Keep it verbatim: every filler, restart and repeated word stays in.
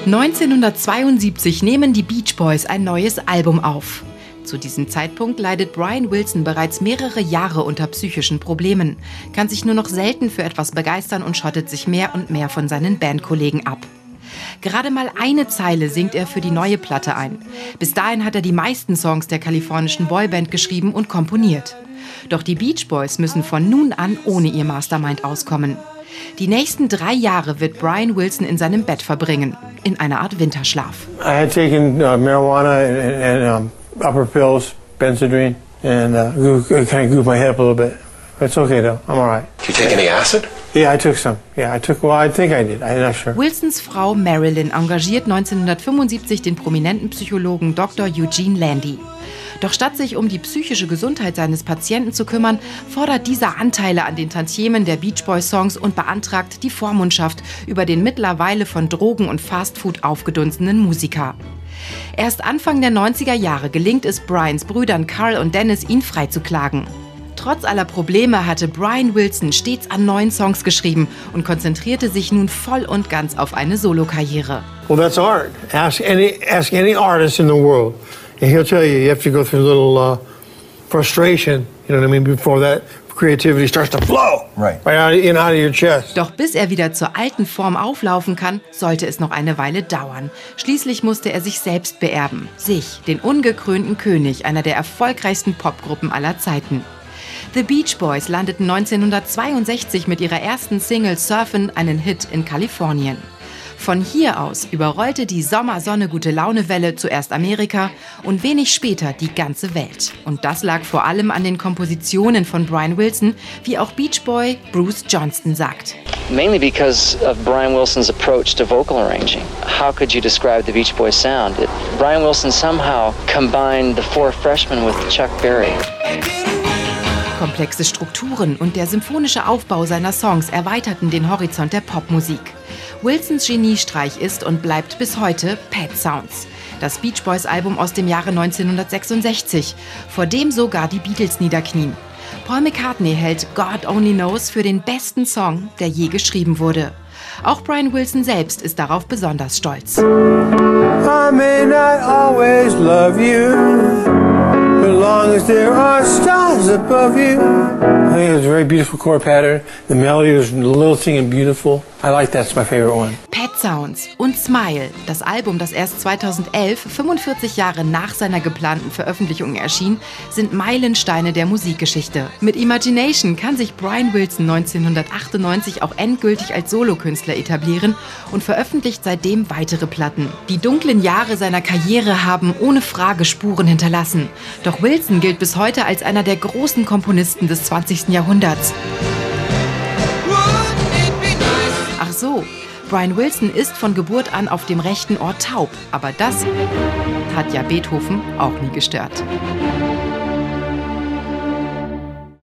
neunzehnhundertzweiundsiebzig nehmen die Beach Boys ein neues Album auf. Zu diesem Zeitpunkt leidet Brian Wilson bereits mehrere Jahre unter psychischen Problemen, kann sich nur noch selten für etwas begeistern und schottet sich mehr und mehr von seinen Bandkollegen ab. Gerade mal eine Zeile singt er für die neue Platte ein. Bis dahin hat er die meisten Songs der kalifornischen Boyband geschrieben und komponiert. Doch die Beach Boys müssen von nun an ohne ihr Mastermind auskommen. Die nächsten drei Jahre wird Brian Wilson in seinem Bett verbringen, in einer Art Winterschlaf. I had taken uh, marijuana and, and um, upper pills, Benzedrine, and uh, kind of goofed my head up a little bit. It's okay though, I'm all right. Did you take any acid? Yeah, I took some. Yeah, I took. Well, I think I did. I'm not sure. Wilsons Frau Marilyn engagiert neunzehnhundertfünfundsiebzig den prominenten Psychologen Doktor Eugene Landy. Doch statt sich um die psychische Gesundheit seines Patienten zu kümmern, fordert dieser Anteile an den Tantiemen der Beach Boys Songs und beantragt die Vormundschaft über den mittlerweile von Drogen und Fastfood aufgedunsenen Musiker. Erst Anfang der neunziger Jahre gelingt es Brians Brüdern Carl und Dennis, ihn freizuklagen. Trotz aller Probleme hatte Brian Wilson stets an neuen Songs geschrieben und konzentrierte sich nun voll und ganz auf eine Solokarriere. Well, that's art. Ask any, ask any artist in the world. And he'll tell you, you have to go through a little uh, frustration, you know what I mean, before that creativity starts to flow right, right out, in, out of your chest. Doch bis er wieder zur alten Form auflaufen kann, sollte es noch eine Weile dauern. Schließlich musste er sich selbst beerben. Sich, den ungekrönten König einer der erfolgreichsten Popgruppen aller Zeiten. The Beach Boys landeten neunzehnhundertzweiundsechzig mit ihrer ersten Single Surfin' einen Hit in Kalifornien. Von hier aus überrollte die Sommersonne-Gute-Laune-Welle zuerst Amerika und wenig später die ganze Welt. Und das lag vor allem an den Kompositionen von Brian Wilson, wie auch Beach Boy Bruce Johnston sagt. Mainly because of Brian Wilson's approach to vocal arranging. How could you describe the Beach Boys sound? It, Brian Wilson somehow combined the Four Freshmen with Chuck Berry. Komplexe Strukturen und der symphonische Aufbau seiner Songs erweiterten den Horizont der Popmusik. Wilsons Geniestreich ist und bleibt bis heute Pet Sounds, das Beach Boys Album aus dem Jahre neunzehnhundertsechsundsechzig, vor dem sogar die Beatles niederknien. Paul McCartney hält God Only Knows für den besten Song, der je geschrieben wurde. Auch Brian Wilson selbst ist darauf besonders stolz. I may not always love you, as long as there are stars above you. I think it was a very beautiful chord pattern. The melody was lilting and beautiful. I like that. It's my favorite one. Pet Sounds und Smile, das Album, das erst zweitausendelf, fünfundvierzig Jahre nach seiner geplanten Veröffentlichung erschien, sind Meilensteine der Musikgeschichte. Mit Imagination kann sich Brian Wilson neunzehnhundertachtundneunzig auch endgültig als Solokünstler etablieren und veröffentlicht seitdem weitere Platten. Die dunklen Jahre seiner Karriere haben ohne Frage Spuren hinterlassen. Doch Wilson gilt bis heute als einer der großen Komponisten des zwanzigsten Jahrhunderts. Ach so, Brian Wilson ist von Geburt an auf dem rechten Ohr taub, aber das hat ja Beethoven auch nie gestört.